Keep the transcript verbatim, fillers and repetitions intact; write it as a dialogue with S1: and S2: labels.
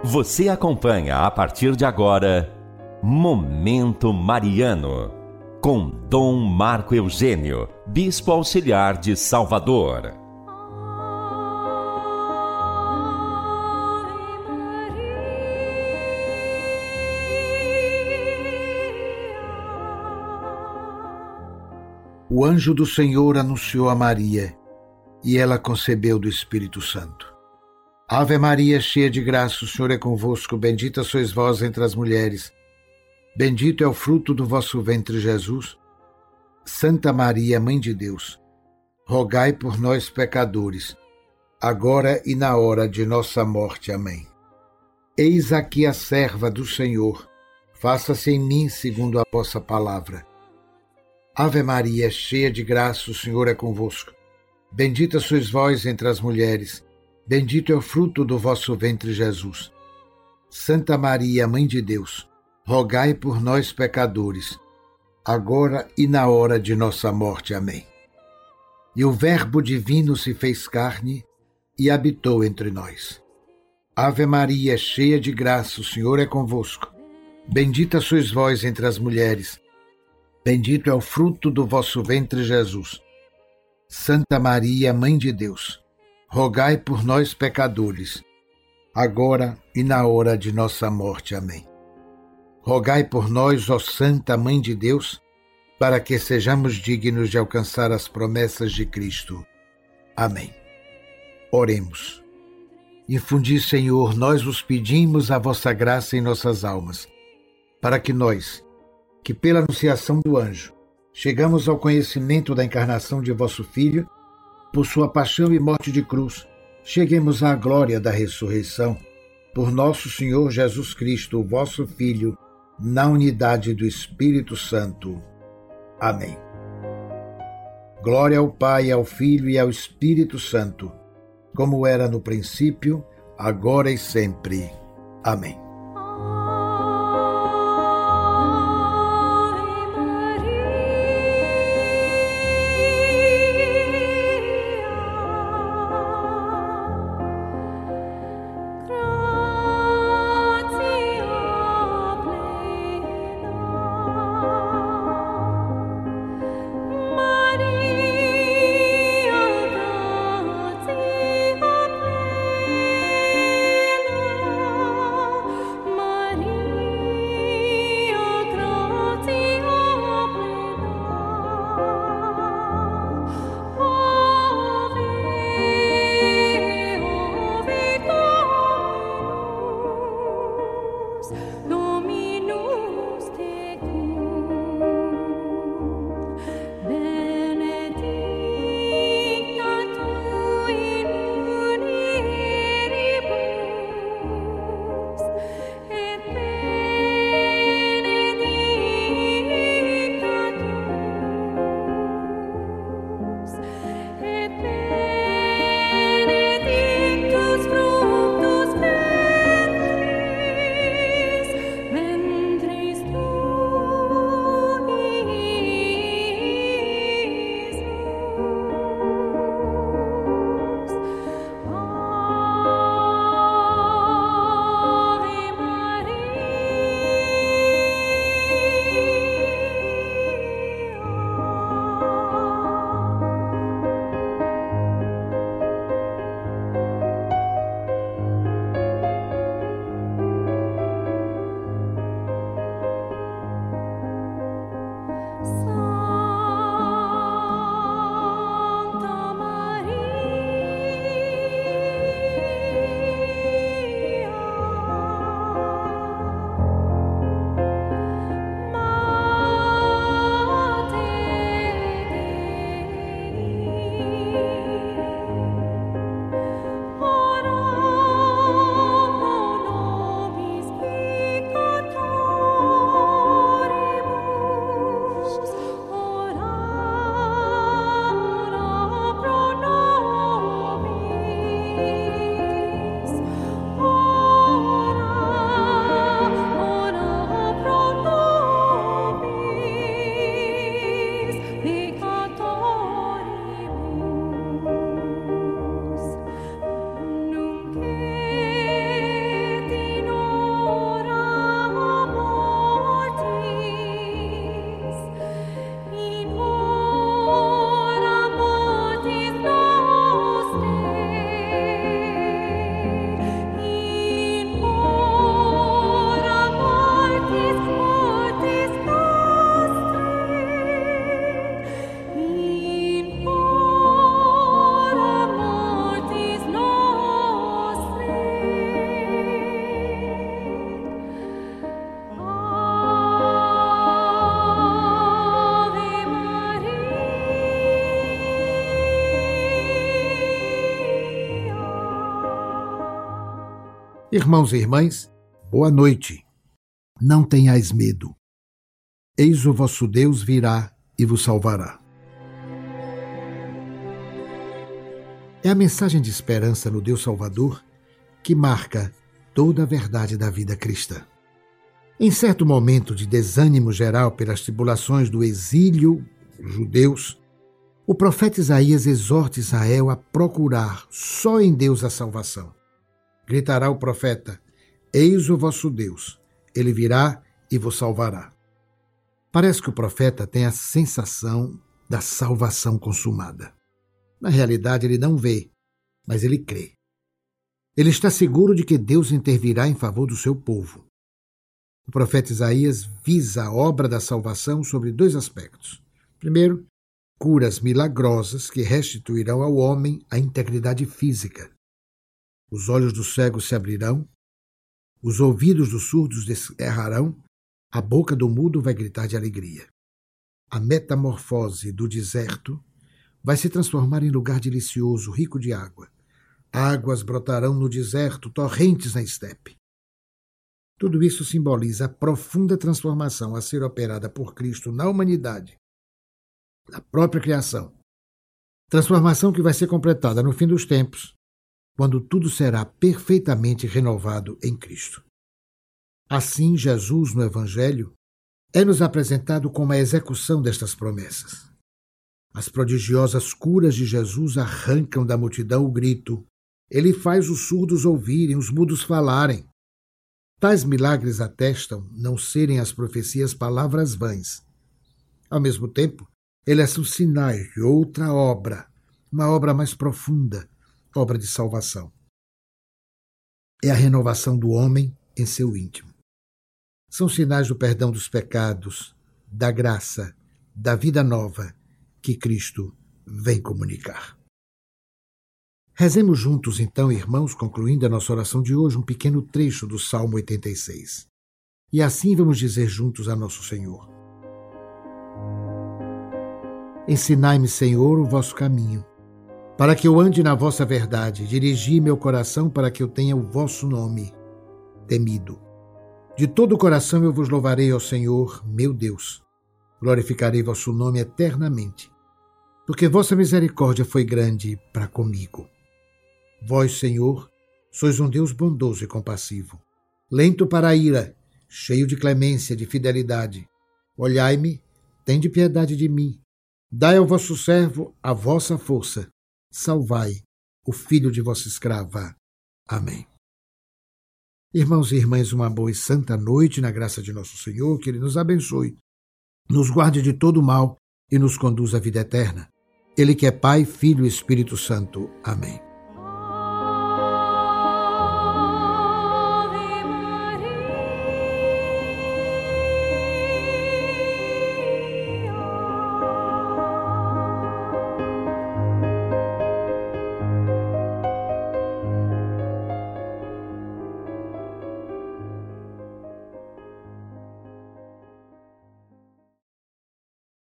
S1: Você acompanha a partir de agora Momento Mariano, com Dom Marco Eugênio, Bispo Auxiliar de Salvador.
S2: O anjo do Senhor anunciou a Maria, e ela concebeu do Espírito Santo. Ave Maria, cheia de graça, o Senhor é convosco, bendita sois vós entre as mulheres. Bendito é o fruto do vosso ventre, Jesus. Santa Maria, Mãe de Deus, rogai por nós, pecadores, agora e na hora de nossa morte. Amém. Eis aqui a serva do Senhor, faça-se em mim segundo a vossa palavra. Ave Maria, cheia de graça, o Senhor é convosco. Bendita sois vós entre as mulheres, bendito é o fruto do vosso ventre, Jesus. Santa Maria, Mãe de Deus, rogai por nós, pecadores, agora e na hora de nossa morte. Amém. E o Verbo divino se fez carne e habitou entre nós. Ave Maria, cheia de graça, o Senhor é convosco. Bendita sois vós entre as mulheres, bendito é o fruto do vosso ventre, Jesus. Santa Maria, Mãe de Deus, rogai por nós, pecadores, agora e na hora de nossa morte. Amém. Rogai por nós, ó Santa Mãe de Deus, para que sejamos dignos de alcançar as promessas de Cristo. Amém. Oremos. Infundi, Senhor, nós vos pedimos a vossa graça em nossas almas, para que nós, que pela anunciação do anjo, chegamos ao conhecimento da encarnação de vosso Filho, por sua paixão e morte de cruz, cheguemos à glória da ressurreição, por nosso Senhor Jesus Cristo, o vosso Filho, na unidade do Espírito Santo. Amém. Glória ao Pai, ao Filho e ao Espírito Santo, como era no princípio, agora e sempre. Amém. Irmãos e irmãs, boa noite. Não tenhais medo. Eis o vosso Deus virá e vos salvará. É a mensagem de esperança no Deus Salvador que marca toda a verdade da vida cristã. Em certo momento de desânimo geral pelas tribulações do exílio judeus, o profeta Isaías exorta Israel a procurar só em Deus a salvação. Gritará o profeta: eis o vosso Deus, ele virá e vos salvará. Parece que o profeta tem a sensação da salvação consumada. Na realidade, ele não vê, mas ele crê. Ele está seguro de que Deus intervirá em favor do seu povo. O profeta Isaías visa a obra da salvação sobre dois aspectos. Primeiro, curas milagrosas que restituirão ao homem a integridade física. Os olhos dos cegos se abrirão, os ouvidos dos surdos descerrarão, a boca do mudo vai gritar de alegria. A metamorfose do deserto vai se transformar em lugar delicioso, rico de água. Águas brotarão no deserto, torrentes na estepe. Tudo isso simboliza a profunda transformação a ser operada por Cristo na humanidade, na própria criação. Transformação que vai ser completada no fim dos tempos, quando tudo será perfeitamente renovado em Cristo. Assim, Jesus, no Evangelho, é-nos apresentado como a execução destas promessas. As prodigiosas curas de Jesus arrancam da multidão o grito: ele faz os surdos ouvirem, os mudos falarem. Tais milagres atestam não serem as profecias palavras vãs. Ao mesmo tempo, eles são sinais de outra obra, uma obra mais profunda, obra de salvação. É a renovação do homem em seu íntimo. São sinais do perdão dos pecados, da graça, da vida nova que Cristo vem comunicar. Rezemos juntos, então, irmãos, concluindo a nossa oração de hoje, um pequeno trecho do Salmo oitenta e seis. E assim vamos dizer juntos a nosso Senhor: ensinai-me, Senhor, o vosso caminho, para que eu ande na vossa verdade. Dirigi meu coração para que eu tenha o vosso nome temido. De todo o coração eu vos louvarei, ó Senhor, meu Deus. Glorificarei vosso nome eternamente, porque vossa misericórdia foi grande para comigo. Vós, Senhor, sois um Deus bondoso e compassivo, lento para a ira, cheio de clemência, de fidelidade. Olhai-me, tende piedade de mim. Dai ao vosso servo a vossa força. Salvai o filho de vossa escrava. Amém. Irmãos e irmãs, uma boa e santa noite na graça de nosso Senhor, que Ele nos abençoe, nos guarde de todo mal e nos conduza à vida eterna. Ele que é Pai, Filho e Espírito Santo. Amém.